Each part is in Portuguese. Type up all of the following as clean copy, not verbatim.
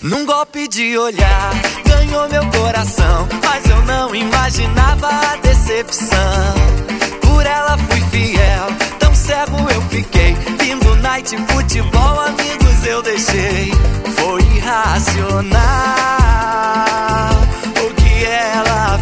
Num golpe de olhar, ganhou meu coração, mas eu não imaginava a decepção. Por ela fui fiel, tão cego eu fiquei. Lindo night, futebol, amigos eu deixei. Foi irracional o que ela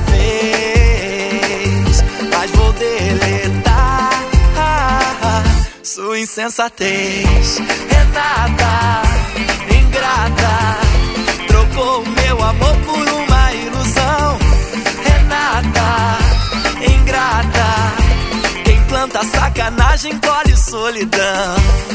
fez, mas vou deletar sua insensatez. Renata, ingrata, trocou meu amor por uma ilusão. Renata, ingrata, quem planta sacanagem colhe solidão.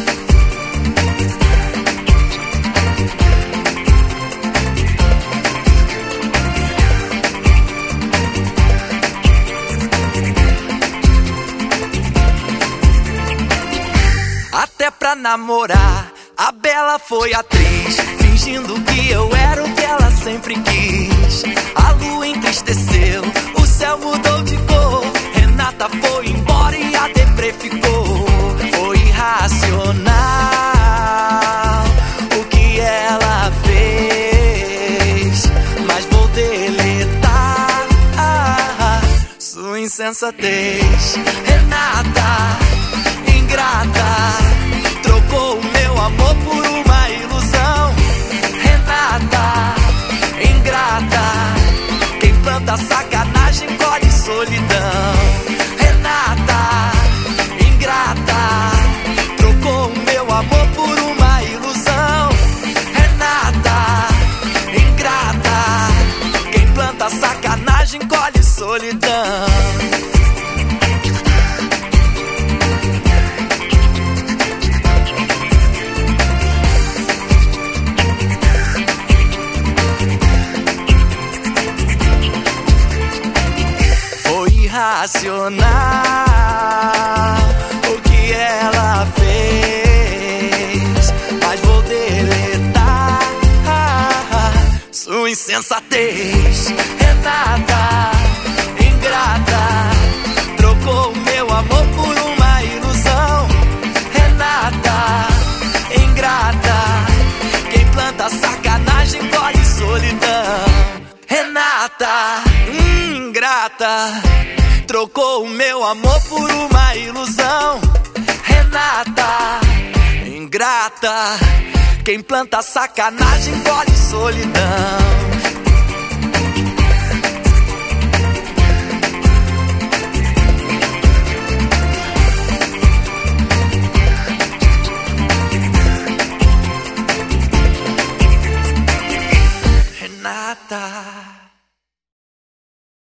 Até pra namorar, a Bela foi atriz, fingindo que eu era o que ela sempre quis. A lua entristeceu, o céu mudou de cor. Renata foi embora e a deprê ficou. Foi irracional o que ela fez, mas vou deletar sua insensatez. Renata, ingrata, trocou o meu amor por uma ilusão. Renata, ingrata, quem planta sacanagem colhe solidão. Renata, ingrata, trocou o meu amor por uma ilusão. Renata, ingrata, quem planta sacanagem colhe solidão. Irracional o que ela fez, mas vou deletar sua insensatez. Renata, ingrata, trocou o meu amor por uma ilusão. Renata, ingrata, quem planta sacanagem colhe solidão. Renata, ingrata, trocou o meu amor por uma ilusão. Renata, ingrata, quem planta sacanagem colhe solidão. Renata.